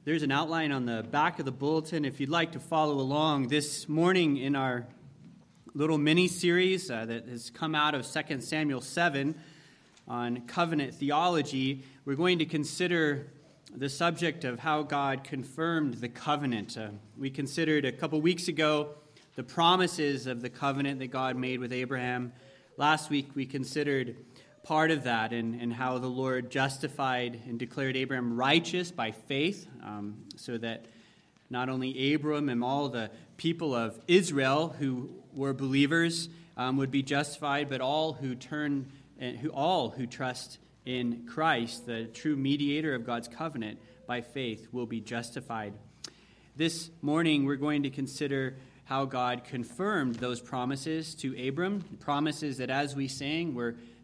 There's an outline on the back of the bulletin if you'd like to follow along. This morning in our little mini-series that has come out of 2 Samuel 7 on covenant theology, we're going to consider the subject of how God confirmed the covenant. We considered a couple weeks ago the promises of the covenant that God made with Abraham. Last week we considered part of that and how the Lord justified and declared Abraham righteous by faith, so that not only Abram and all the people of Israel who were believers would be justified, but all who trust in Christ, the true mediator of God's covenant, by faith will be justified. This morning we're going to consider how God confirmed those promises to Abram, promises that, as we sang,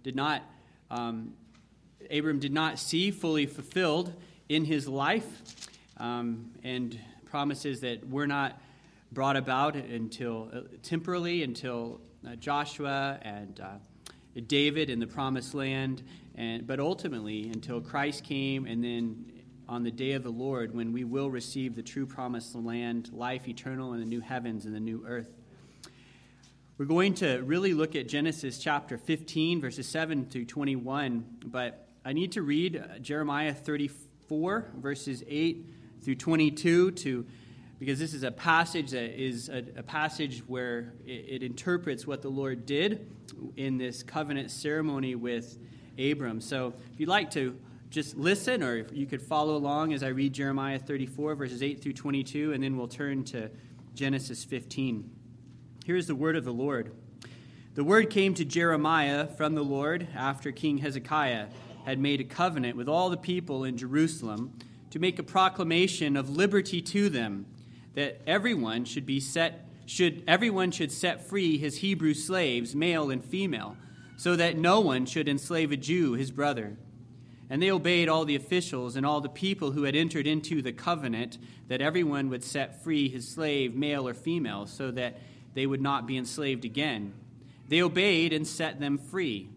Abram did not see fully fulfilled in his life, and promises that were not brought about temporally until Joshua and David in the Promised Land, but ultimately until Christ came, and then on the day of the Lord when we will receive the true Promised Land, life eternal in the new heavens and the new earth. We're going to really look at Genesis chapter 15, verses 7 through 21, but I need to read Jeremiah 34, verses 8 through 22, because this is a passage that is a passage where it interprets what the Lord did in this covenant ceremony with Abram. So if you'd like to just listen, or if you could follow along as I read Jeremiah 34, verses 8 through 22, and then we'll turn to Genesis 15. Here's the word of the Lord. The word came to Jeremiah from the Lord after King Hezekiah had made a covenant with all the people in Jerusalem to make a proclamation of liberty to them, that everyone should set free his Hebrew slaves, male and female, so that no one should enslave a Jew, his brother. And they obeyed all the officials and all the people who had entered into the covenant, that everyone would set free his slave, male or female, so that they would not be enslaved again. They obeyed and set them free.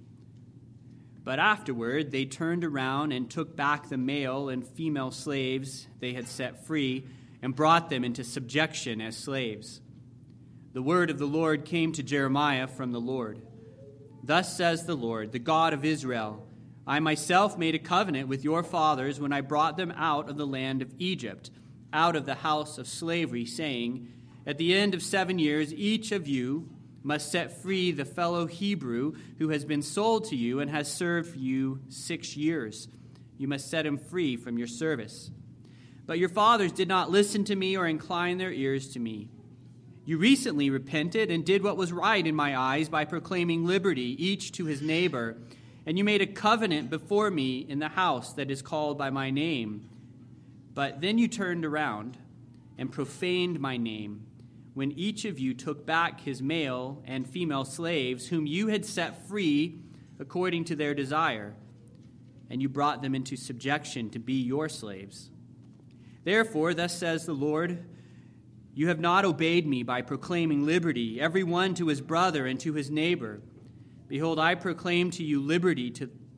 But afterward they turned around and took back the male and female slaves they had set free and brought them into subjection as slaves. The word of the Lord came to Jeremiah from the Lord. Thus says the Lord, the God of Israel, I myself made a covenant with your fathers when I brought them out of the land of Egypt, out of the house of slavery, saying, at the end of 7 years, each of you must set free the fellow Hebrew who has been sold to you and has served for you 6 years. You must set him free from your service. But your fathers did not listen to me or incline their ears to me. You recently repented and did what was right in my eyes by proclaiming liberty, each to his neighbor. And you made a covenant before me in the house that is called by my name. But then you turned around and profaned my name, when each of you took back his male and female slaves, whom you had set free according to their desire, and you brought them into subjection to be your slaves. Therefore, thus says the Lord, you have not obeyed me by proclaiming liberty, every one to his brother and to his neighbor. Behold, I proclaim to you liberty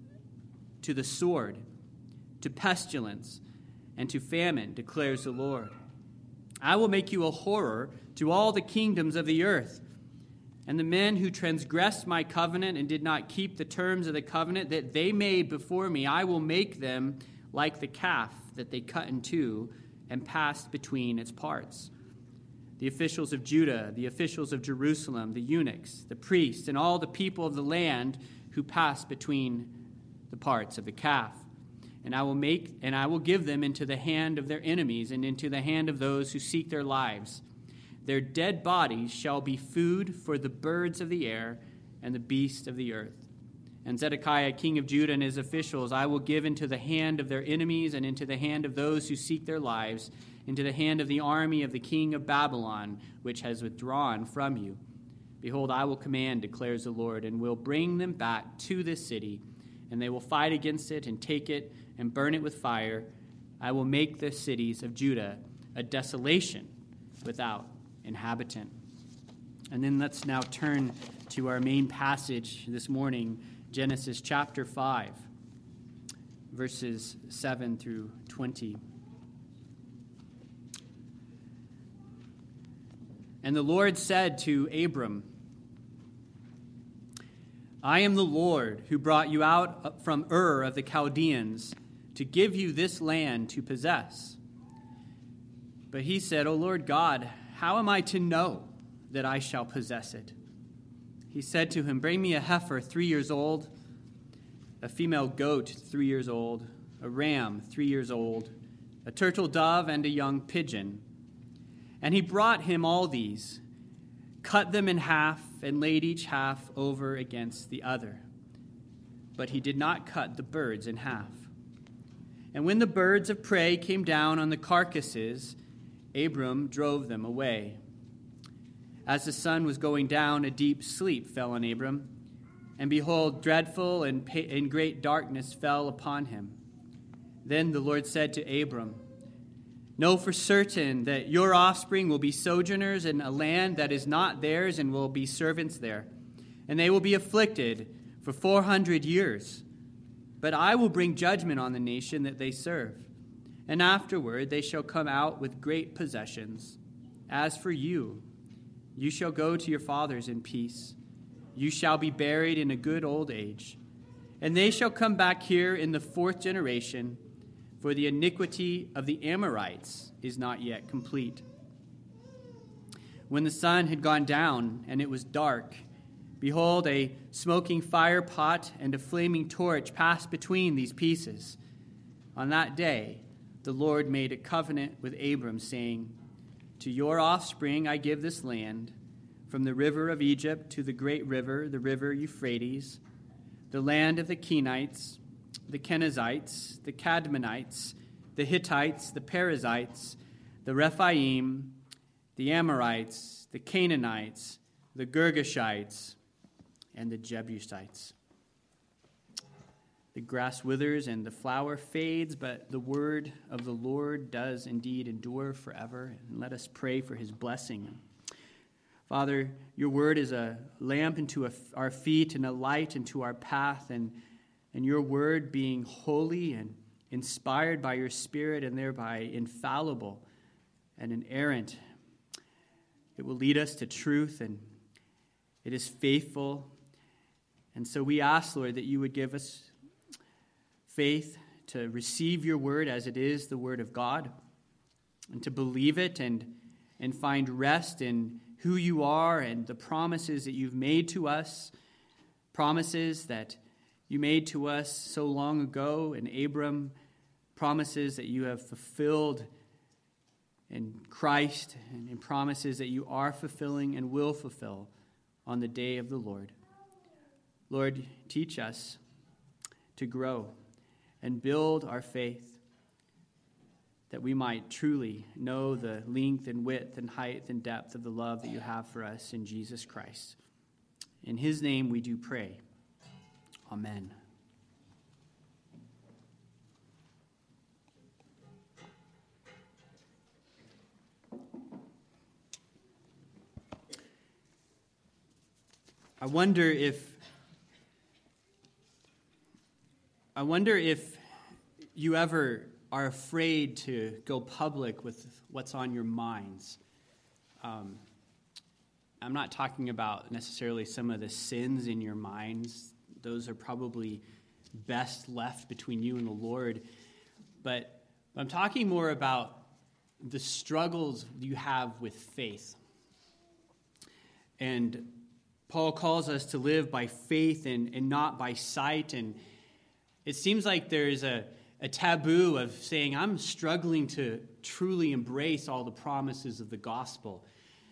to the sword, to pestilence, and to famine, declares the Lord. I will make you a horror to all the kingdoms of the earth. And the men who transgressed my covenant and did not keep the terms of the covenant that they made before me, I will make them like the calf that they cut in two and passed between its parts. The officials of Judah, the officials of Jerusalem, the eunuchs, the priests, and all the people of the land who passed between the parts of the calf. And I will give them into the hand of their enemies and into the hand of those who seek their lives. Their dead bodies shall be food for the birds of the air and the beasts of the earth. And Zedekiah, king of Judah, and his officials I will give into the hand of their enemies and into the hand of those who seek their lives, into the hand of the army of the king of Babylon, which has withdrawn from you. Behold, I will command, declares the Lord, and will bring them back to this city, and they will fight against it and take it and burn it with fire. I will make the cities of Judah a desolation without inhabitant. And then let's now turn to our main passage this morning, Genesis chapter 5, verses 7 through 20. And the Lord said to Abram, I am the Lord who brought you out from Ur of the Chaldeans to give you this land to possess. But he said, O Lord God, how am I to know that I shall possess it? He said to him, bring me a heifer 3 years old, a female goat 3 years old, a ram 3 years old, a turtle dove, and a young pigeon. And he brought him all these, cut them in half, and laid each half over against the other. But he did not cut the birds in half. And when the birds of prey came down on the carcasses, Abram drove them away. As the sun was going down, a deep sleep fell on Abram, and behold, dreadful and great darkness fell upon him. Then the Lord said to Abram, know for certain that your offspring will be sojourners in a land that is not theirs and will be servants there. And they will be afflicted for 400 years. But I will bring judgment on the nation that they serve. And afterward they shall come out with great possessions. As for you, you shall go to your fathers in peace. You shall be buried in a good old age. And they shall come back here in the 4th generation, for the iniquity of the Amorites is not yet complete. When the sun had gone down and it was dark, behold, a smoking fire pot and a flaming torch passed between these pieces. On that day, the Lord made a covenant with Abram, saying, to your offspring I give this land, from the river of Egypt to the great river, the river Euphrates, the land of the Kenites, the Kenizzites, the Cadmonites, the Hittites, the Perizzites, the Rephaim, the Amorites, the Canaanites, the Girgashites, and the Jebusites. The grass withers and the flower fades, but the word of the Lord does indeed endure forever. And let us pray for his blessing. Father, your word is a lamp unto our feet and a light unto our path, and your word being holy and inspired by your Spirit and thereby infallible and inerrant, it will lead us to truth, and it is faithful. And so we ask, Lord, that you would give us faith to receive your word as it is the word of God, and to believe it and find rest in who you are and the promises that you've made to us, promises that you made to us so long ago in Abram, promises that you have fulfilled in Christ, and promises that you are fulfilling and will fulfill on the day of the Lord. Lord, teach us to grow and build our faith, that we might truly know the length and width and height and depth of the love that you have for us in Jesus Christ. In his name we do pray. Amen. I wonder if you ever are afraid to go public with what's on your minds. I'm not talking about necessarily some of the sins in your minds. Those are probably best left between you and the Lord. But I'm talking more about the struggles you have with faith. And Paul calls us to live by faith and not by sight. And it seems like there's a taboo of saying, I'm struggling to truly embrace all the promises of the gospel.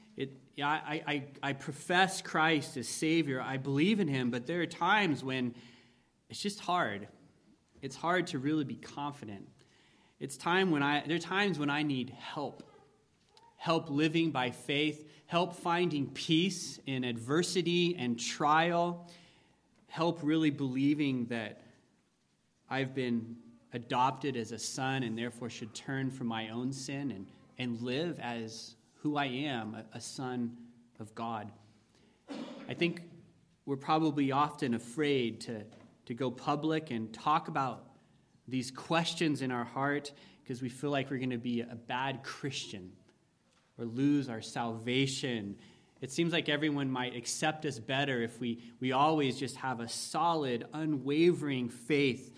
I profess Christ as Savior. I believe in him, but there are times when it's just hard. It's hard to really be confident. There are times when I need help living by faith, help finding peace in adversity and trial, help really believing that I've been adopted as a son and therefore should turn from my own sin and live as who I am, a son of God. I think we're probably often afraid to go public and talk about these questions in our heart because we feel like we're going to be a bad Christian or lose our salvation. It seems like everyone might accept us better if we always just have a solid, unwavering faith.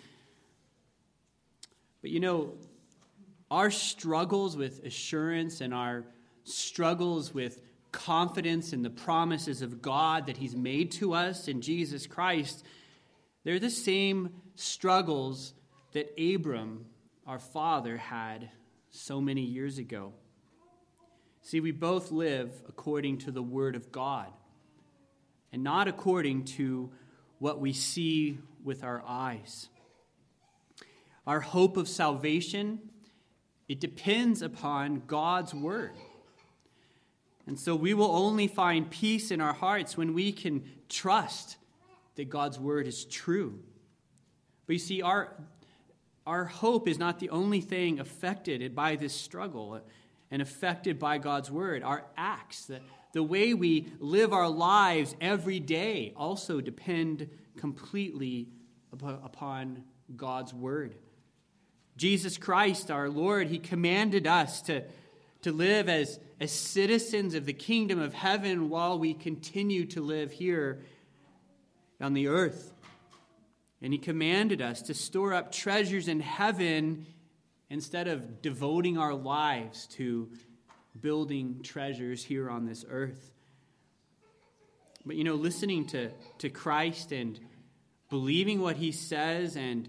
But our struggles with assurance and our struggles with confidence in the promises of God that He's made to us in Jesus Christ, they're the same struggles that Abram, our father, had so many years ago. See, we both live according to the Word of God and not according to what we see with our eyes. Our hope of salvation, it depends upon God's Word. And so we will only find peace in our hearts when we can trust that God's Word is true. But you see, our hope is not the only thing affected by this struggle and affected by God's Word. Our acts, the way we live our lives every day, also depend completely upon God's Word. Jesus Christ, our Lord, He commanded us to live as citizens of the kingdom of heaven while we continue to live here on the earth. And He commanded us to store up treasures in heaven instead of devoting our lives to building treasures here on this earth. But listening to Christ and believing what He says and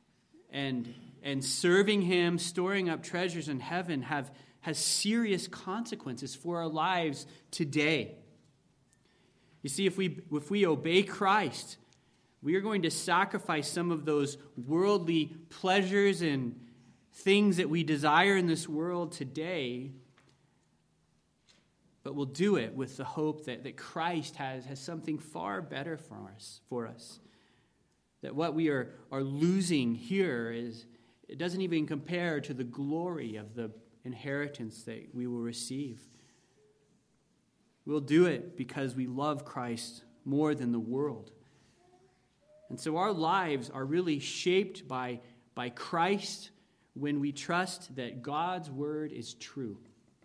serving Him, storing up treasures in heaven has serious consequences for our lives today. You see, if we obey Christ, we are going to sacrifice some of those worldly pleasures and things that we desire in this world today, but we'll do it with the hope that Christ has something far better for us. That what we are losing here it doesn't even compare to the glory of the inheritance that we will receive. We'll do it because we love Christ more than the world. And so our lives are really shaped by Christ when we trust that God's Word is true.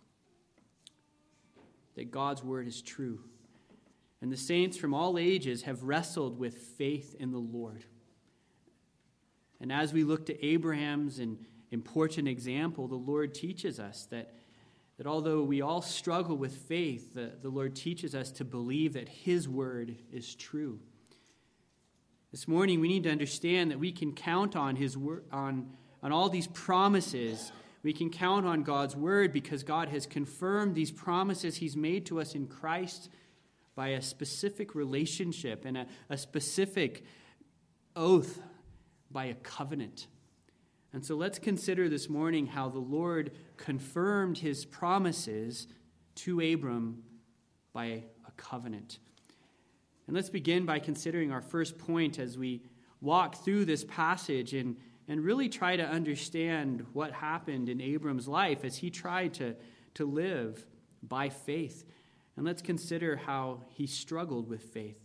That God's Word is true. And the saints from all ages have wrestled with faith in the Lord. And as we look to Abraham's important example, the Lord teaches us that although we all struggle with faith, the Lord teaches us to believe that His Word is true. This morning, we need to understand that we can count on His word, on all these promises. We can count on God's Word because God has confirmed these promises He's made to us in Christ by a specific relationship and a specific oath by a covenant. And so let's consider this morning how the Lord confirmed His promises to Abram by a covenant. And let's begin by considering our first point as we walk through this passage and really try to understand what happened in Abram's life as he tried to live by faith. And let's consider how he struggled with faith.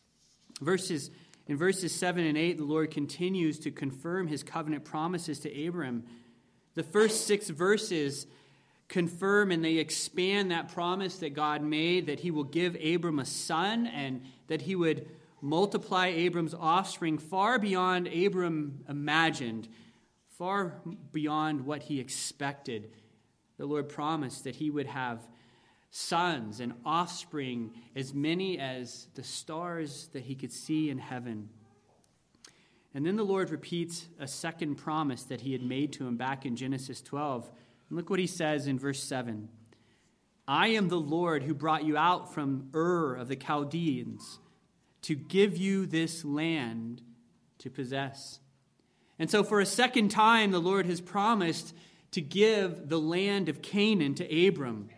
In verses 7 and 8, the Lord continues to confirm His covenant promises to Abram. The first 6 verses confirm and they expand that promise that God made, that He will give Abram a son and that He would multiply Abram's offspring far beyond Abram imagined, far beyond what he expected. The Lord promised that He would have sons and offspring as many as the stars that He could see in heaven. And then the Lord repeats a second promise that He had made to him back in Genesis 12. And look what He says in verse 7. I am the Lord who brought you out from Ur of the Chaldeans to give you this land to possess. And so for a second time, the Lord has promised to give the land of Canaan to Abram.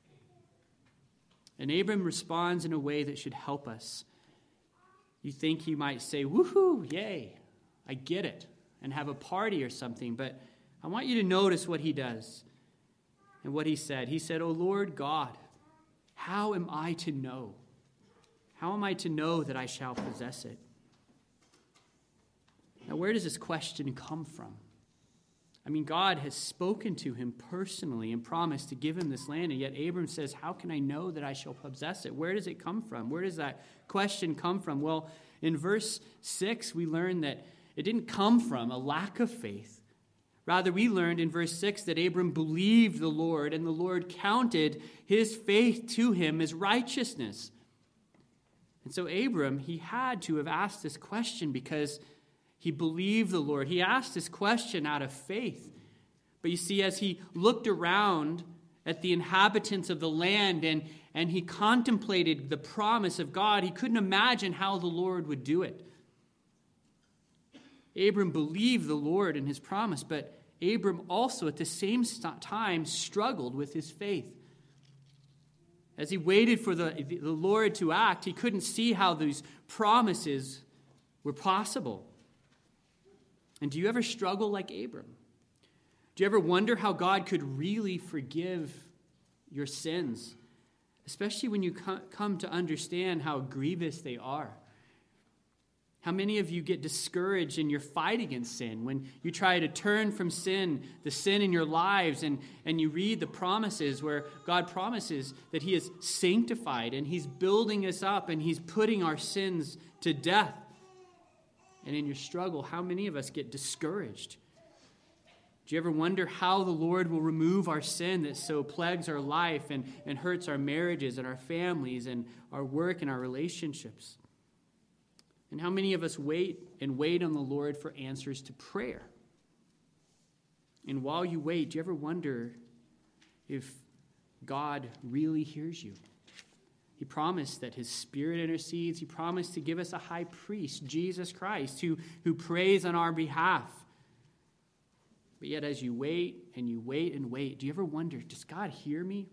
And Abram responds in a way that should help us. You think he might say, woohoo, yay, I get it, and have a party or something. But I want you to notice what he does and what he said. He said, O Lord God, how am I to know? How am I to know that I shall possess it? Now, where does this question come from? I mean, God has spoken to him personally and promised to give him this land, and yet Abram says, how can I know that I shall possess it? Where does it come from? Where does that question come from? Well, in verse 6, we learn that it didn't come from a lack of faith. Rather, we learned in verse 6 that Abram believed the Lord, and the Lord counted his faith to him as righteousness. And so Abram, he had to have asked this question because he believed the Lord. He asked this question out of faith. But you see, as he looked around at the inhabitants of the land and he contemplated the promise of God, he couldn't imagine how the Lord would do it. Abram believed the Lord and his promise, but Abram also at the same time struggled with his faith. As he waited for the Lord to act, he couldn't see how these promises were possible. And do you ever struggle like Abram? Do you ever wonder how God could really forgive your sins? Especially when you come to understand how grievous they are. How many of you get discouraged in your fight against sin when you try to turn from sin, the sin in your lives, and you read the promises where God promises that he is sanctified and he's building us up and he's putting our sins to death. And in your struggle, how many of us get discouraged? Do you ever wonder how the Lord will remove our sin that so plagues our life and hurts our marriages and our families and our work and our relationships? And how many of us wait on the Lord for answers to prayer? And while you wait, do you ever wonder if God really hears you? He promised that his Spirit intercedes. He promised to give us a high priest, Jesus Christ, who prays on our behalf. But yet as you wait and you wait and wait, do you ever wonder, does God hear me?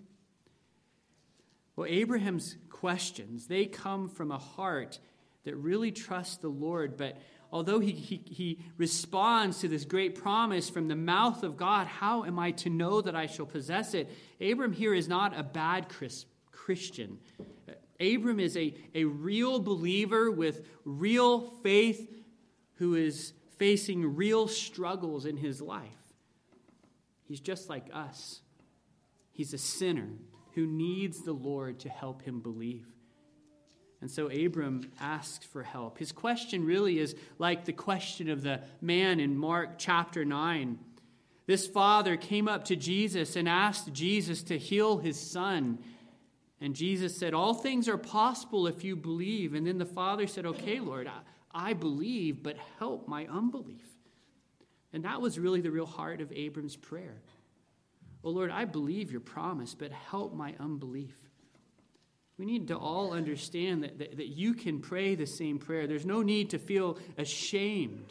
Well, Abraham's questions, they come from a heart that really trusts the Lord. But although he responds to this great promise from the mouth of God, how am I to know that I shall possess it? Abram here is not a bad Christian. Abram is a real believer with real faith who is facing real struggles in his life. He's just like us. He's a sinner who needs the Lord to help him believe. And so Abram asks for help. His question really is like the question of the man in Mark chapter 9. This father came up to Jesus and asked Jesus to heal his son. And Jesus said, all things are possible if you believe. And then the father said, okay, Lord, I believe, but help my unbelief. And that was really the real heart of Abram's prayer. Oh, Lord, I believe your promise, but help my unbelief. We need to all understand that you can pray the same prayer. There's no need to feel ashamed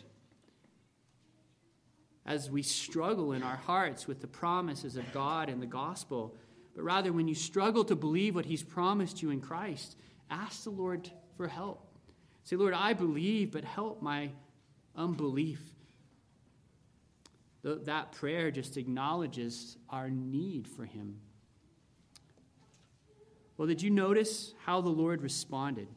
as we struggle in our hearts with the promises of God and the gospel. But rather, when you struggle to believe what he's promised you in Christ, ask the Lord for help. Say, Lord, I believe, but help my unbelief. That prayer just acknowledges our need for him. Well, did you notice how the Lord responded?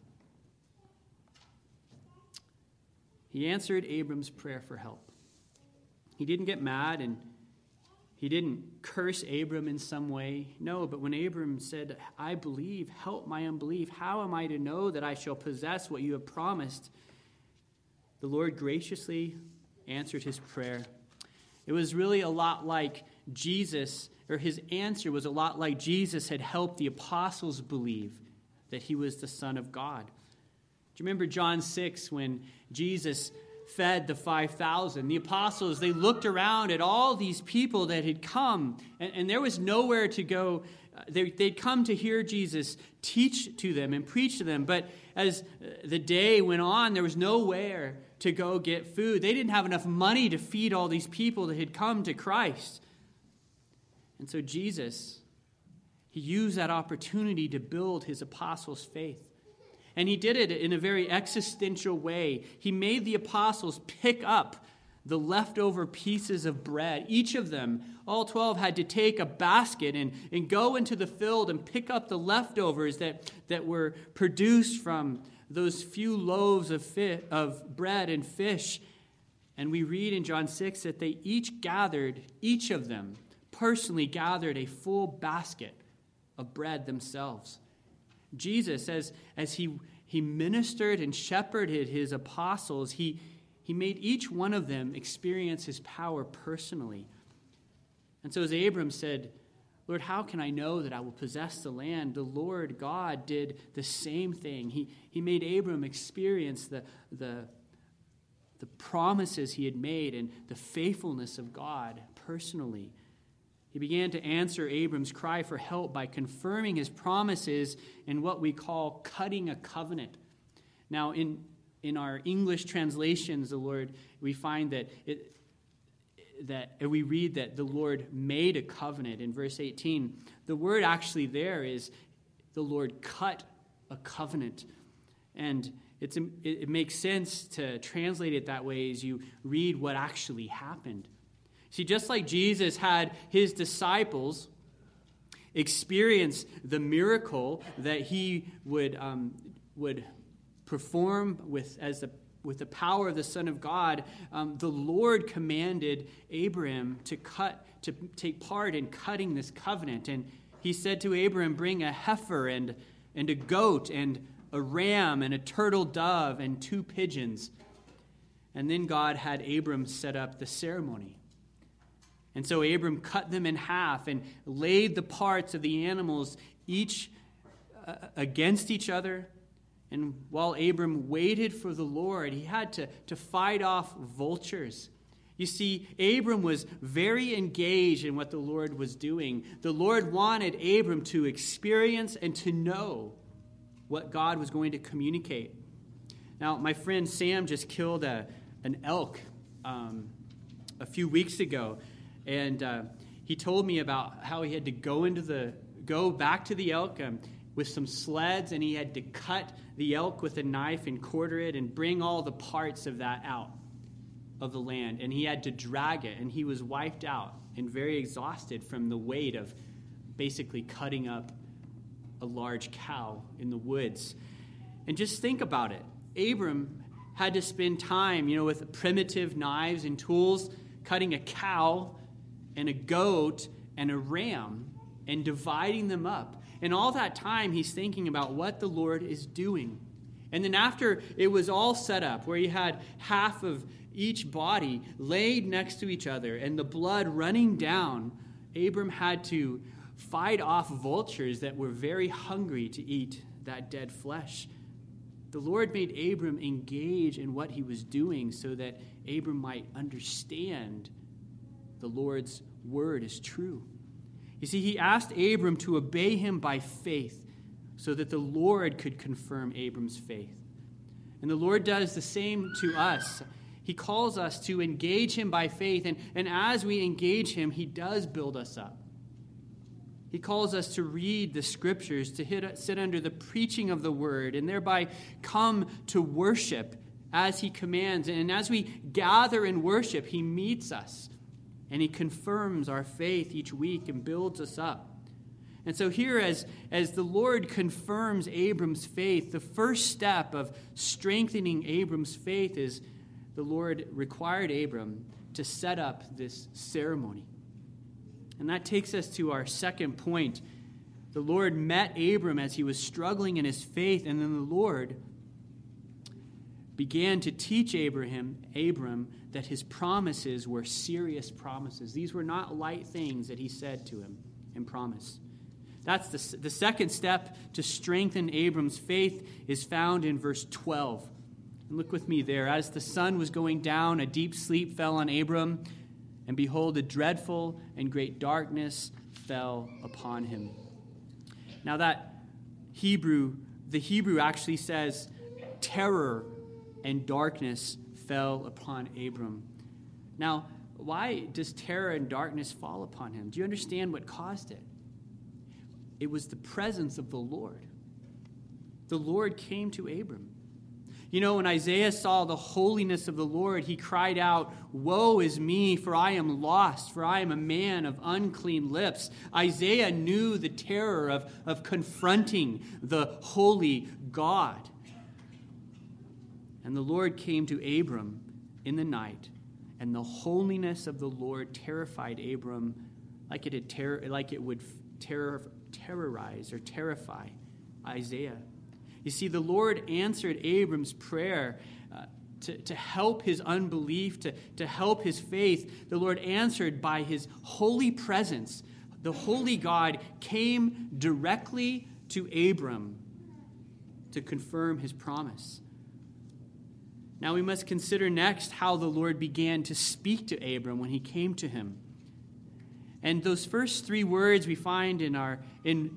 He answered Abram's prayer for help. He didn't get mad and he didn't curse Abram in some way. No, but when Abram said, I believe, help my unbelief, how am I to know that I shall possess what you have promised? The Lord graciously answered his prayer. It was really a lot like Jesus, or his answer was a lot like Jesus had helped the apostles believe that he was the Son of God. Do you remember John 6 when Jesus fed the 5,000? The apostles, they looked around at all these people that had come, and there was nowhere to go. They'd come to hear Jesus teach to them and preach to them, but as the day went on, there was nowhere to go get food. They didn't have enough money to feed all these people that had come to Christ. And so Jesus, he used that opportunity to build his apostles' faith. And he did it in a very existential way. He made the apostles pick up the leftover pieces of bread. Each of them, all 12, had to take a basket and go into the field and pick up the leftovers that were produced from those few loaves of bread and fish. And we read in John 6 that they each of them personally gathered a full basket of bread themselves. Jesus, as he ministered and shepherded his apostles, he made each one of them experience his power personally. And so as Abram said, Lord, how can I know that I will possess the land? The Lord God did the same thing. He made Abram experience the promises he had made and the faithfulness of God personally. He began to answer Abram's cry for help by confirming his promises in what we call cutting a covenant. Now, in our English translations, we find that we read that the Lord made a covenant in verse 18. The word actually there is the Lord cut a covenant. And it makes sense to translate it that way as you read what actually happened. See, just like Jesus had his disciples experience the miracle that he would perform with the power of the Son of God, the Lord commanded Abraham to take part in cutting this covenant. And he said to Abraham, bring a heifer and a goat and a ram and a turtle dove and 2 pigeons. And then God had Abram set up the ceremony. And so Abram cut them in half and laid the parts of the animals each against each other. And while Abram waited for the Lord, he had to fight off vultures. You see, Abram was very engaged in what the Lord was doing. The Lord wanted Abram to experience and to know what God was going to communicate. Now, my friend Sam just killed an elk a few weeks ago. And he told me about how he had to go back to the elk with some sleds, and he had to cut the elk with a knife and quarter it and bring all the parts of that out of the land. And he had to drag it, and he was wiped out and very exhausted from the weight of basically cutting up a large cow in the woods. And just think about it. Abram had to spend time, with primitive knives and tools, cutting a cow and a goat and a ram and dividing them up. And all that time, he's thinking about what the Lord is doing. And then after it was all set up, where he had half of each body laid next to each other and the blood running down, Abram had to fight off vultures that were very hungry to eat that dead flesh. The Lord made Abram engage in what he was doing so that Abram might understand the Lord's word is true. You see, he asked Abram to obey him by faith so that the Lord could confirm Abram's faith. And the Lord does the same to us. He calls us to engage him by faith, and as we engage him, he does build us up. He calls us to read the scriptures, to sit under the preaching of the word, and thereby come to worship as he commands. And as we gather in worship, he meets us. And he confirms our faith each week and builds us up. And so here, as the Lord confirms Abram's faith, the first step of strengthening Abram's faith is the Lord required Abram to set up this ceremony. And that takes us to our second point. The Lord met Abram as he was struggling in his faith, and then the Lord began to teach Abram that his promises were serious promises. These were not light things that he said to him and promised. That's the second step to strengthen Abram's faith is found in verse 12. And look with me there. As the sun was going down, a deep sleep fell on Abram, and behold, a dreadful and great darkness fell upon him. Now the Hebrew actually says terror and darkness fell upon Abram. Now, why does terror and darkness fall upon him? Do you understand what caused it? It was the presence of the Lord. The Lord came to Abram. When Isaiah saw the holiness of the Lord, he cried out, "Woe is me, for I am lost, for I am a man of unclean lips." Isaiah knew the terror of confronting the holy God. And the Lord came to Abram in the night And the holiness of the Lord terrified Abram like it would terrorize or terrify Isaiah. You see, the Lord answered Abram's prayer to help his unbelief, to help his faith. The Lord answered by his holy presence. The holy God came directly to Abram to confirm his promise. Now we must consider next how the Lord began to speak to Abram when he came to him. And those first three words we find in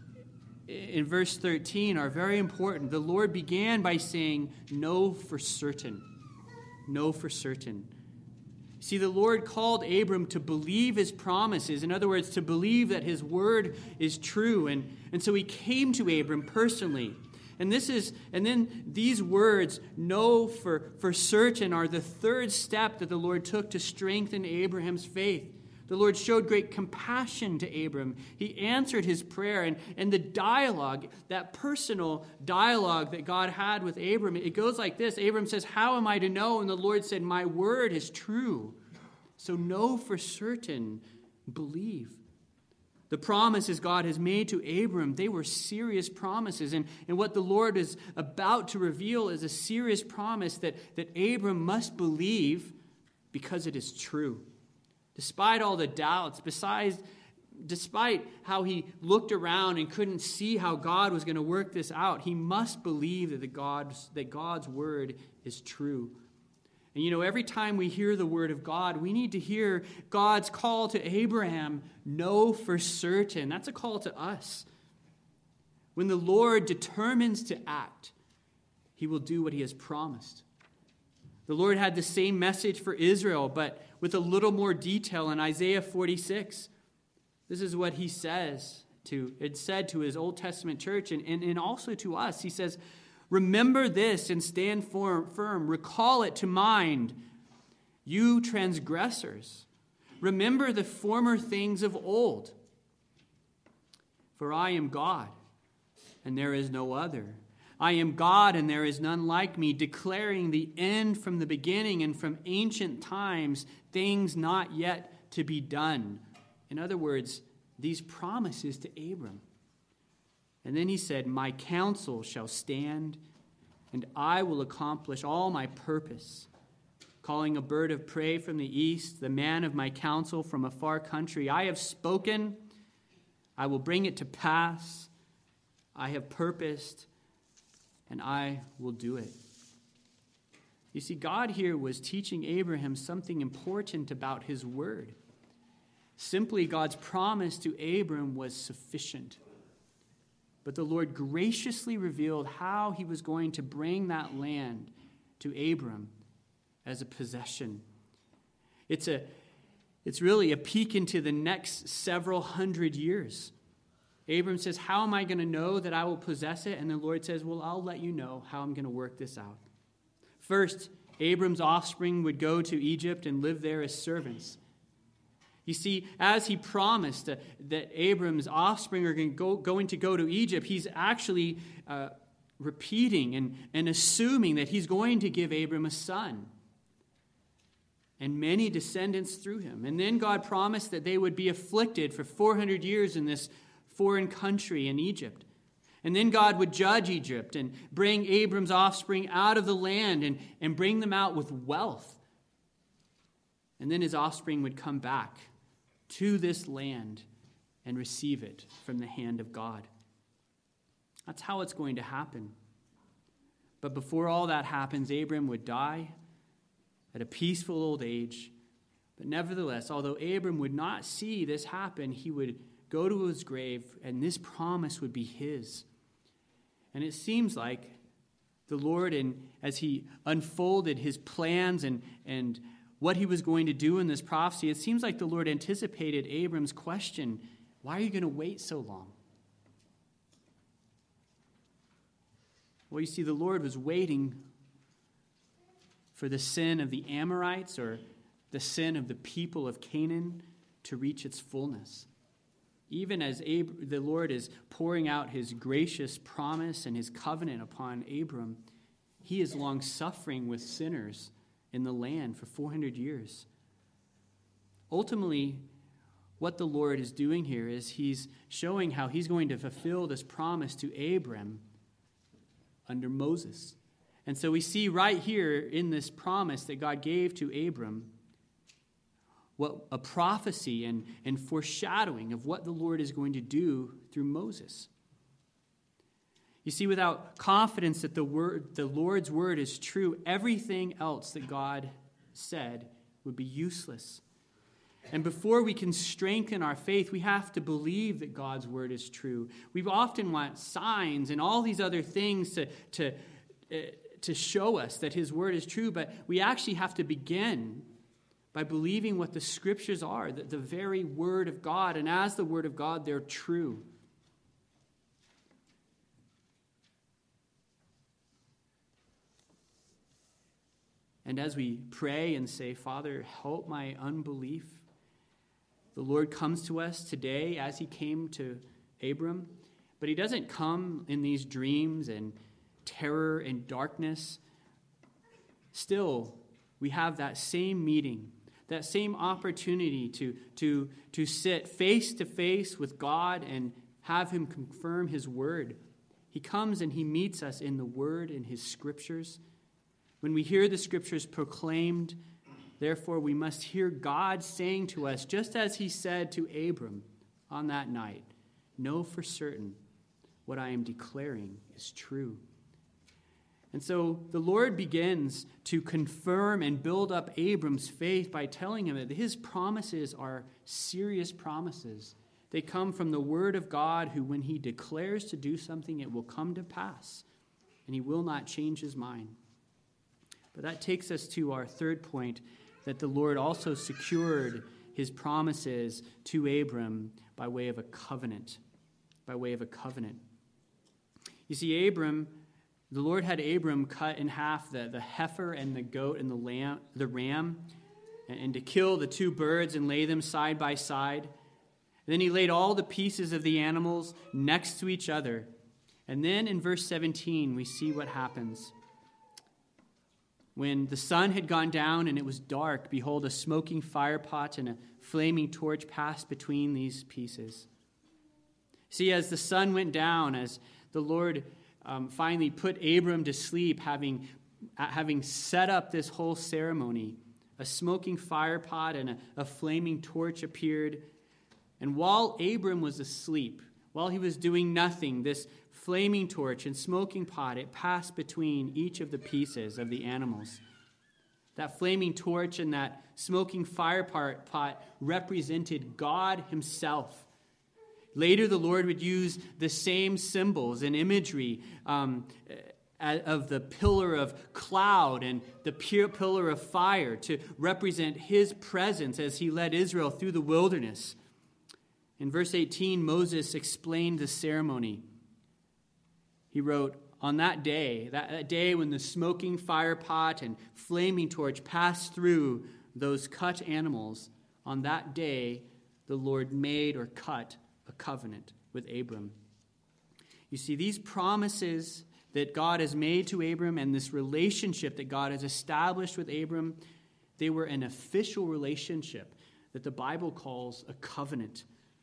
verse 13 are very important. The Lord began by saying, "Know for certain." Know for certain. See, the Lord called Abram to believe his promises. In other words, to believe that his word is true. And so he came to Abram personally. And then these words, "know for certain," are the third step that the Lord took to strengthen Abraham's faith. The Lord showed great compassion to Abram. He answered his prayer. And the dialogue, that personal dialogue that God had with Abram, it goes like this. Abram says, "How am I to know?" And the Lord said, "My word is true. So know for certain, believe." The promises God has made to Abram, they were serious promises. And what the Lord is about to reveal is a serious promise that Abram must believe because it is true. Despite all the doubts, despite how he looked around and couldn't see how God was going to work this out, he must believe that God's word is true. And every time we hear the word of God, we need to hear God's call to Abraham, "Know for certain." That's a call to us. When the Lord determines to act, he will do what he has promised. The Lord had the same message for Israel, but with a little more detail in Isaiah 46. This is what he said to his Old Testament church and also to us. He says, "Remember this and stand firm. Recall it to mind, you transgressors. Remember the former things of old. For I am God, and there is no other. I am God, and there is none like me, declaring the end from the beginning and from ancient times, things not yet to be done." In other words, these promises to Abram. And then he said, "My counsel shall stand, and I will accomplish all my purpose. Calling a bird of prey from the east, the man of my counsel from a far country. I have spoken, I will bring it to pass. I have purposed, and I will do it." You see, God here was teaching Abraham something important about his word. Simply, God's promise to Abram was sufficient. But the Lord graciously revealed how he was going to bring that land to Abram as a possession. It's really a peek into the next several hundred years. Abram says, "How am I going to know that I will possess it?" And the Lord says, "Well, I'll let you know how I'm going to work this out." First, Abram's offspring would go to Egypt and live there as servants. You see, as he promised that Abram's offspring are going to go to Egypt, he's actually repeating and assuming that he's going to give Abram a son and many descendants through him. And then God promised that they would be afflicted for 400 years in this foreign country in Egypt. And then God would judge Egypt and bring Abram's offspring out of the land and bring them out with wealth. And then his offspring would come back to this land and receive it from the hand of God. That's how it's going to happen. But before all that happens, Abram would die at a peaceful old age. But nevertheless, although Abram would not see this happen, he would go to his grave, and this promise would be his. And it seems like the Lord, as he unfolded his plans and what he was going to do in this prophecy, it seems like the Lord anticipated Abram's question, "Why are you going to wait so long?" Well, you see, the Lord was waiting for the sin of the Amorites or the sin of the people of Canaan to reach its fullness. Even as the Lord is pouring out his gracious promise and his covenant upon Abram, he is long-suffering with sinners in the land for 400 years. Ultimately, what the Lord is doing here is he's showing how he's going to fulfill this promise to Abram under Moses. And so we see right here in this promise that God gave to Abram what a prophecy and foreshadowing of what the Lord is going to do through Moses. You see, without confidence that the Lord's word is true, everything else that God said would be useless. And before we can strengthen our faith, we have to believe that God's word is true. We often want signs and all these other things to show us that his word is true, but we actually have to begin by believing what the scriptures are, that the very word of God, and as the word of God, they're true. And as we pray and say, Father, help my unbelief, the Lord comes to us today as he came to Abram, but he doesn't come in these dreams and terror and darkness. Still, we have that same meeting, that same opportunity to sit face to face with God and have him confirm his word. He comes and he meets us in the word, in his scriptures. When we hear the scriptures proclaimed, therefore we must hear God saying to us, just as he said to Abram on that night, know for certain what I am declaring is true. And so the Lord begins to confirm and build up Abram's faith by telling him that his promises are serious promises. They come from the word of God, who when he declares to do something, it will come to pass, and he will not change his mind. But that takes us to our third point, that the Lord also secured his promises to Abram by way of a covenant. By way of a covenant. You see, the Lord had Abram cut in half the heifer and the goat and the ram, and to kill the two birds and lay them side by side. And then he laid all the pieces of the animals next to each other. And then in verse 17, we see what happens. When the sun had gone down and it was dark, behold, a smoking firepot and a flaming torch passed between these pieces. See, as the sun went down, as the Lord finally put Abram to sleep, having set up this whole ceremony, a smoking firepot and a flaming torch appeared. And while Abram was asleep, while he was doing nothing, this flaming torch and smoking pot, it passed between each of the pieces of the animals. That flaming torch and that smoking fire pot represented God himself. Later, the Lord would use the same symbols and imagery of the pillar of cloud and the pillar of fire to represent his presence as he led Israel through the wilderness. In verse 18, Moses explained the ceremony. He wrote, on that day when the smoking fire pot and flaming torch passed through those cut animals, on that day the Lord made or cut a covenant with Abram. You see, these promises that God has made to Abram and this relationship that God has established with Abram, they were an official relationship that the Bible calls a covenant.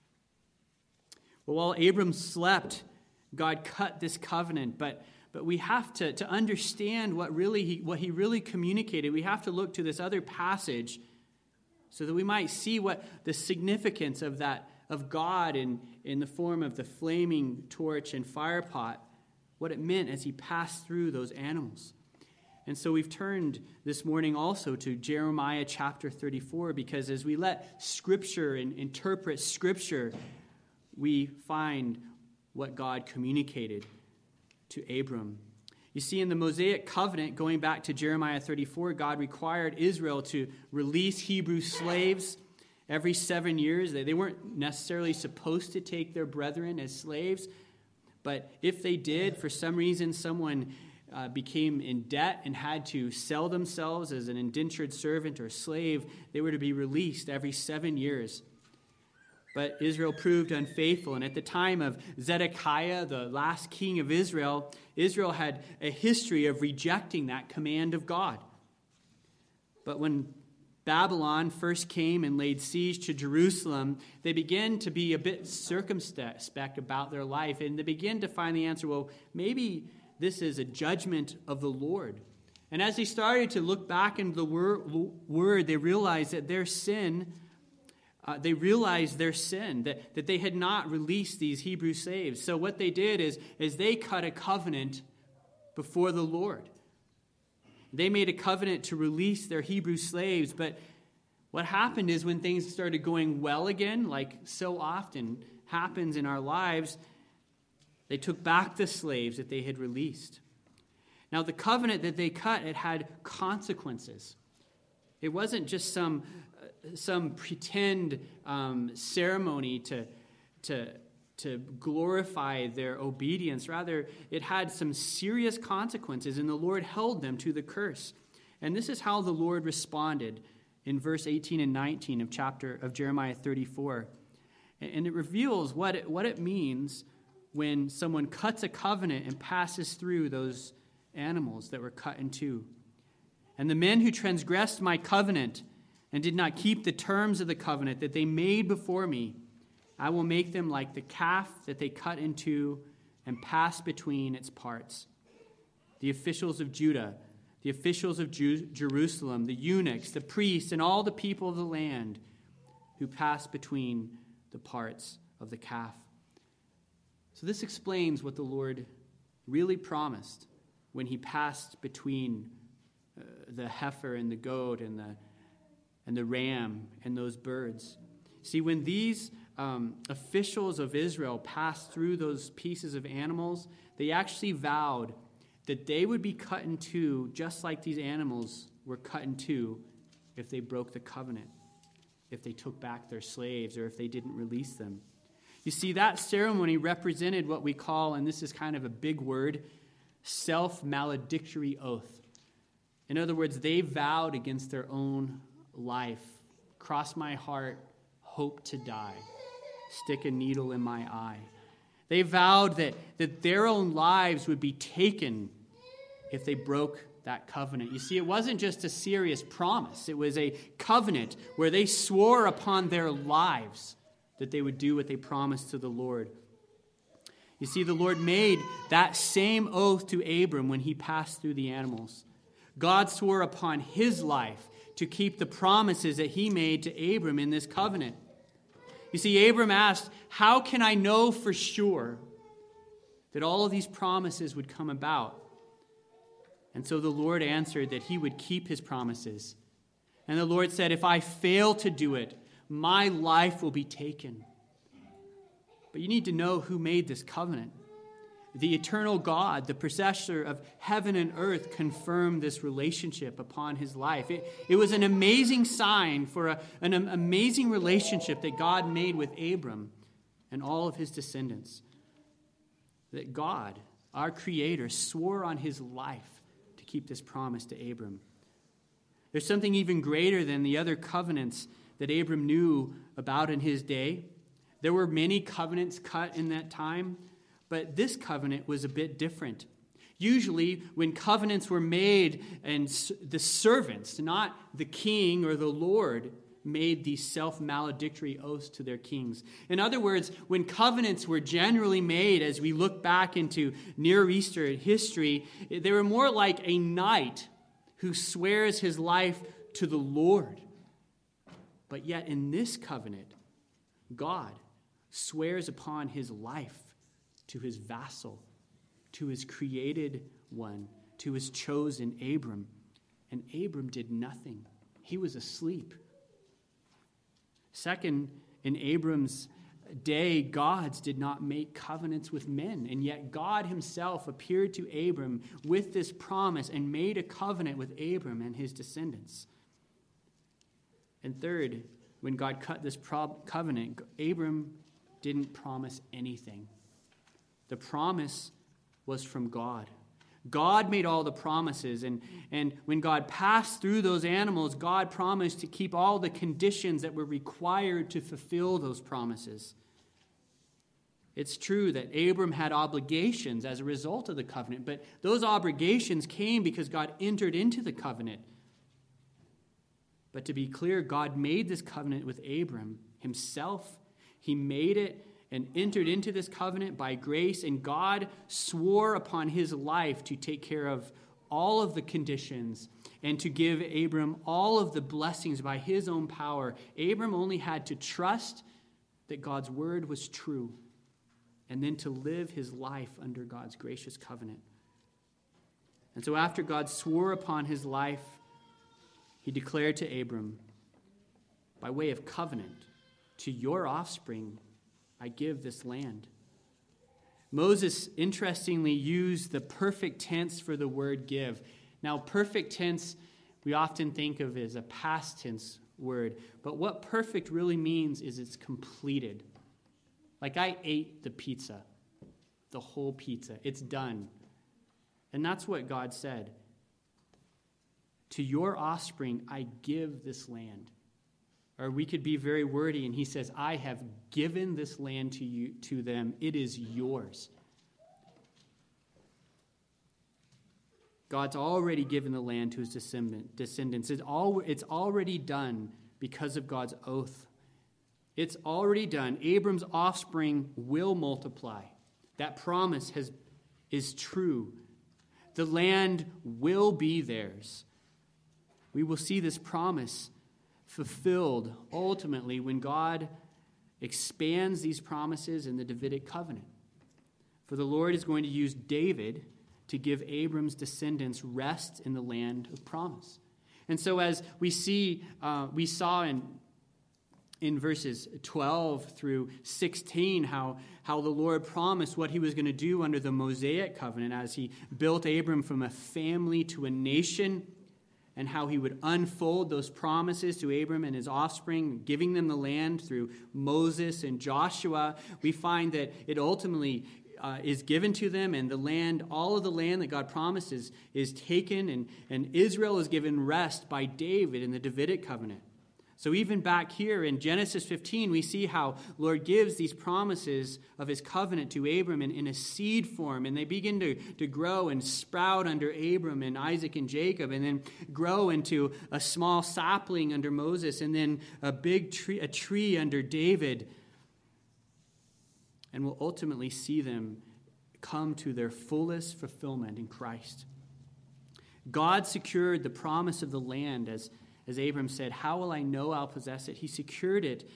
Well, while Abram slept, God cut this covenant, but we have to understand what he really communicated. We have to look to this other passage so that we might see what the significance of God in the form of the flaming torch and fire pot, what it meant as he passed through those animals. And so we've turned this morning also to Jeremiah chapter 34, because as we let Scripture and interpret Scripture, we find what God communicated to Abram. You see, in the Mosaic covenant, going back to Jeremiah 34, God required Israel to release Hebrew slaves every 7 years. They weren't necessarily supposed to take their brethren as slaves, but if they did, for some reason, someone became in debt and had to sell themselves as an indentured servant or slave, they were to be released every 7 years. But Israel proved unfaithful. And at the time of Zedekiah, the last king of Israel, Israel had a history of rejecting that command of God. But when Babylon first came and laid siege to Jerusalem, they began to be a bit circumspect about their life, and they began to find the answer, well, maybe this is a judgment of the Lord. And as they started to look back into the word, they realized that their sin, that they had not released these Hebrew slaves. So what they did is they cut a covenant before the Lord. They made a covenant to release their Hebrew slaves, but what happened is when things started going well again, like so often happens in our lives, they took back the slaves that they had released. Now, the covenant that they cut, it had consequences. It wasn't just some pretend ceremony to glorify their obedience. Rather, it had some serious consequences, and the Lord held them to the curse. And this is how the Lord responded in verse 18 and 19 of Jeremiah 34. And it reveals what it means when someone cuts a covenant and passes through those animals that were cut in two. And the men who transgressed my covenant and did not keep the terms of the covenant that they made before me, I will make them like the calf that they cut in two and passed between its parts. The officials of Judah, the officials of Jerusalem, the eunuchs, the priests, and all the people of the land who passed between the parts of the calf. So this explains what the Lord really promised when he passed between the heifer and the goat and the ram and those birds. See, when these officials of Israel passed through those pieces of animals, they actually vowed that they would be cut in two just like these animals were cut in two if they broke the covenant, if they took back their slaves, or if they didn't release them. You see, that ceremony represented what we call, and this is kind of a big word, self-maledictory oath. In other words, they vowed against their own life. Cross my heart, hope to die. Stick a needle in my eye. They vowed that their own lives would be taken if they broke that covenant. You see, it wasn't just a serious promise. It was a covenant where they swore upon their lives that they would do what they promised to the Lord. You see, the Lord made that same oath to Abram when he passed through the animals. God swore upon his life to keep the promises that he made to Abram in this covenant. You see, Abram asked, how can I know for sure that all of these promises would come about? And so the Lord answered that he would keep his promises. And the Lord said, if I fail to do it, my life will be taken. But you need to know who made this covenant. The eternal God, the possessor of heaven and earth, confirmed this relationship upon his life. It was an amazing sign for an amazing relationship that God made with Abram and all of his descendants. That God, our Creator, swore on his life to keep this promise to Abram. There's something even greater than the other covenants that Abram knew about in his day. There were many covenants cut in that time, but this covenant was a bit different. Usually, when covenants were made, and the servants, not the king or the Lord, made these self-maledictory oaths to their kings. In other words, when covenants were generally made, as we look back into Near Eastern history, they were more like a knight who swears his life to the Lord. But yet in this covenant, God swears upon his life to his vassal, to his created one, to his chosen Abram. And Abram did nothing. He was asleep. Second, in Abram's day, gods did not make covenants with men. And yet God himself appeared to Abram with this promise and made a covenant with Abram and his descendants. And third, when God cut this covenant, Abram didn't promise anything. The promise was from God. God made all the promises, and when God passed through those animals, God promised to keep all the conditions that were required to fulfill those promises. It's true that Abram had obligations as a result of the covenant, but those obligations came because God entered into the covenant. But to be clear, God made this covenant with Abram himself. He made it and entered into this covenant by grace, and God swore upon his life to take care of all of the conditions and to give Abram all of the blessings by his own power. Abram only had to trust that God's word was true and then to live his life under God's gracious covenant. And so after God swore upon his life, he declared to Abram, by way of covenant, to your offspring I give this land. Moses, interestingly, used the perfect tense for the word give. Now, perfect tense, we often think of as a past tense word. But what perfect really means is it's completed. Like I ate the pizza, the whole pizza. It's done. And that's what God said. To your offspring, I give this land. Or we could be very wordy, and he says, I have given this land to them. It is yours. God's already given the land to his descendants. It's already done because of God's oath. It's already done. Abram's offspring will multiply. That promise is true. The land will be theirs. We will see this promise fulfilled ultimately when God expands these promises in the Davidic covenant. For the Lord is going to use David to give Abram's descendants rest in the land of promise. And so as we saw in verses 12 through 16 how the Lord promised what he was going to do under the Mosaic covenant as he built Abram from a family to a nation, and how he would unfold those promises to Abram and his offspring, giving them the land through Moses and Joshua. We find that it ultimately is given to them, and the land, all of the land that God promises is taken, and Israel is given rest by David in the Davidic covenant. So even back here in Genesis 15, we see how Lord gives these promises of his covenant to Abram in a seed form, and they begin to grow and sprout under Abram and Isaac and Jacob, and then grow into a small sapling under Moses, and then a big tree, a tree under David. And we'll ultimately see them come to their fullest fulfillment in Christ. God secured the promise of the land as Abram said, how will I know I'll possess it? He secured it.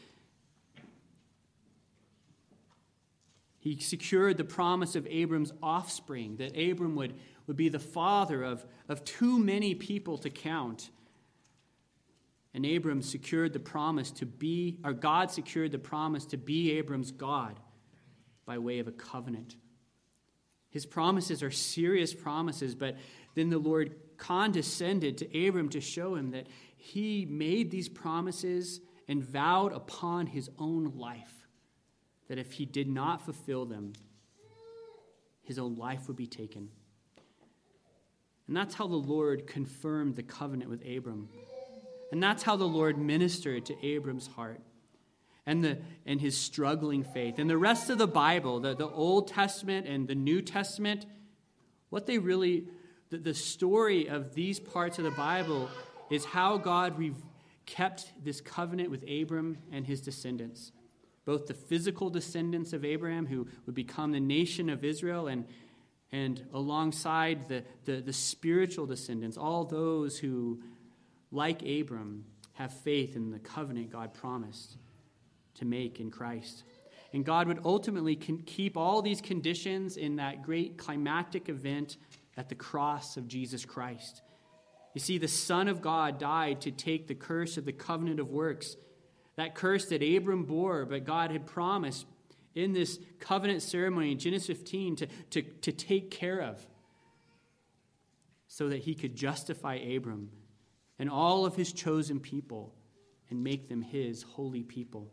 He secured the promise of Abram's offspring, that Abram would be the father of too many people to count. And Abram secured the promise to be, or God secured the promise to be Abram's God by way of a covenant. His promises are serious promises, but then the Lord condescended to Abram to show him that he made these promises and vowed upon his own life that if he did not fulfill them, his own life would be taken. And that's how the Lord confirmed the covenant with Abram. And that's how the Lord ministered to Abram's heart and his struggling faith. And the rest of the Bible, the Old Testament and the New Testament, what they really, the story of these parts of the Bible is how God kept this covenant with Abram and his descendants, both the physical descendants of Abraham who would become the nation of Israel, and alongside the spiritual descendants, all those who, like Abram, have faith in the covenant God promised to make in Christ. And God would ultimately keep all these conditions in that great climactic event at the cross of Jesus Christ. You see, the Son of God died to take the curse of the covenant of works, that curse that Abram bore, but God had promised in this covenant ceremony in Genesis 15 to take care of, so that he could justify Abram and all of his chosen people and make them his holy people.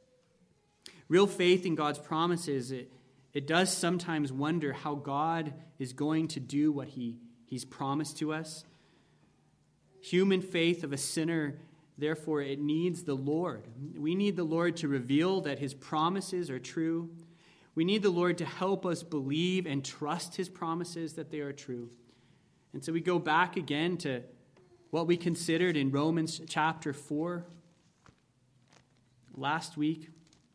Real faith in God's promises, it does sometimes wonder how God is going to do what he's promised to us. Human faith of a sinner, therefore, it needs the Lord. We need the Lord to reveal that his promises are true. We need the Lord to help us believe and trust his promises that they are true. And so we go back again to what we considered in Romans chapter 4 last week.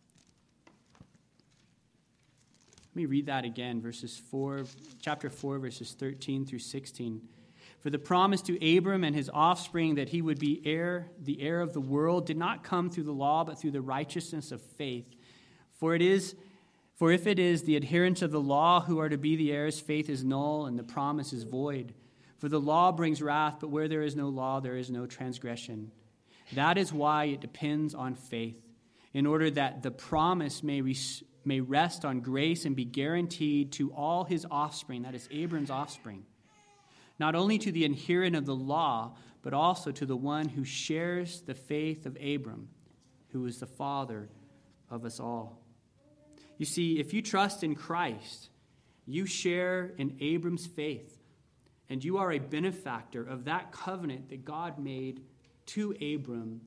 Let me read that again, chapter 4, verses 13 through 16. For the promise to Abram and his offspring that he would be the heir of the world, did not come through the law, but through the righteousness of faith. For if it is the adherents of the law who are to be the heirs, faith is null and the promise is void. For the law brings wrath, but where there is no law, there is no transgression. That is why it depends on faith, in order that the promise may rest on grace and be guaranteed to all his offspring, that is Abram's offspring, not only to the adherent of the law, but also to the one who shares the faith of Abram, who is the father of us all. You see, if you trust in Christ, you share in Abram's faith, and you are a benefactor of that covenant that God made to Abram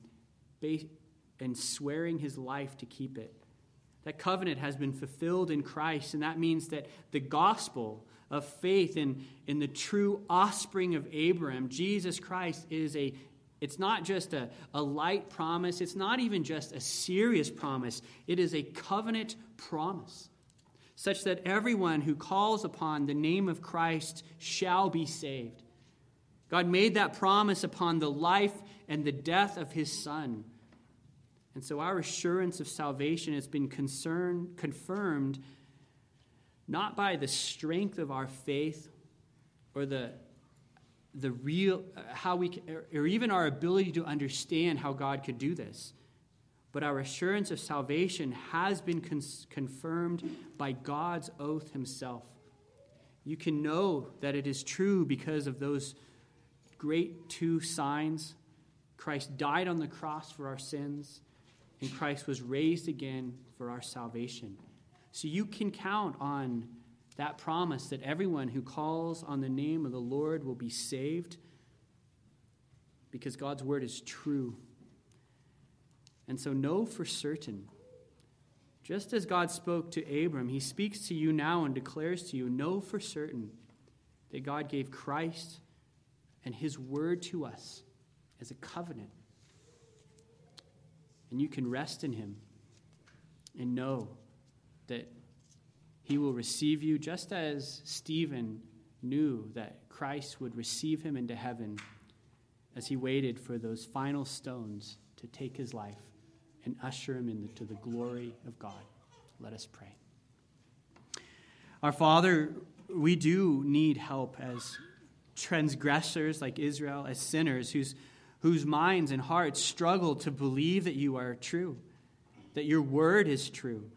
and swearing his life to keep it. That covenant has been fulfilled in Christ, and that means that the gospel of faith in the true offspring of Abraham, Jesus Christ, it's not just a light promise. It's not even just a serious promise. It is a covenant promise, such that everyone who calls upon the name of Christ shall be saved. God made that promise upon the life and the death of his Son. And so our assurance of salvation has been confirmed not by the strength of our faith or the real how we or even our ability to understand how God could do this, but our assurance of salvation has been confirmed by God's oath himself. You can know that it is true because of those great two signs. Christ died on the cross for our sins, and Christ was raised again for our salvation. So you can count on that promise that everyone who calls on the name of the Lord will be saved, because God's word is true. And so know for certain, just as God spoke to Abram, he speaks to you now and declares to you, know for certain that God gave Christ and his word to us as a covenant. And you can rest in him and know that he will receive you, just as Stephen knew that Christ would receive him into heaven as he waited for those final stones to take his life and usher him into the glory of God. Let us pray. Our Father, we do need help as transgressors like Israel, as sinners whose minds and hearts struggle to believe that you are true, that your word is true.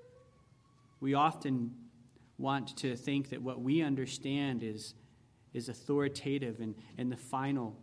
We often want to think that what we understand is authoritative and the final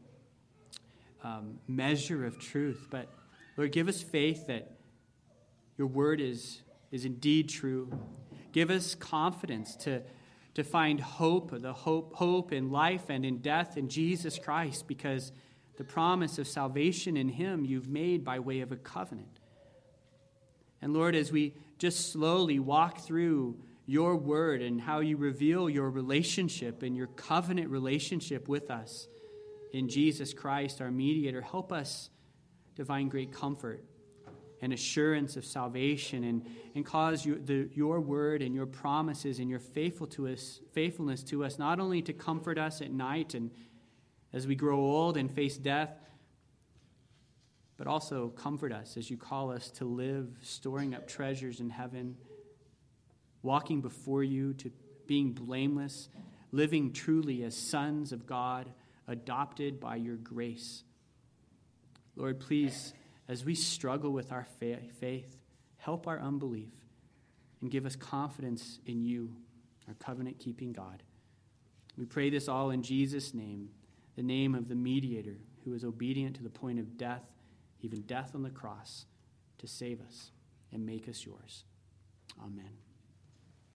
measure of truth. But Lord, give us faith that your word is indeed true. Give us confidence to find hope in life and in death in Jesus Christ, because the promise of salvation in him you've made by way of a covenant. And Lord, as we just slowly walk through your word and how you reveal your relationship and your covenant relationship with us in Jesus Christ, our mediator, help us to find great comfort and assurance of salvation, and cause your word and your promises and your faithfulness to us not only to comfort us at night and as we grow old and face death, but also comfort us as you call us to live storing up treasures in heaven, walking before you to being blameless, living truly as sons of God, adopted by your grace. Lord, please, as we struggle with our faith, help our unbelief and give us confidence in you, our covenant-keeping God. We pray this all in Jesus' name, the name of the mediator who is obedient to the point of death, even death on the cross, to save us and make us yours. Amen.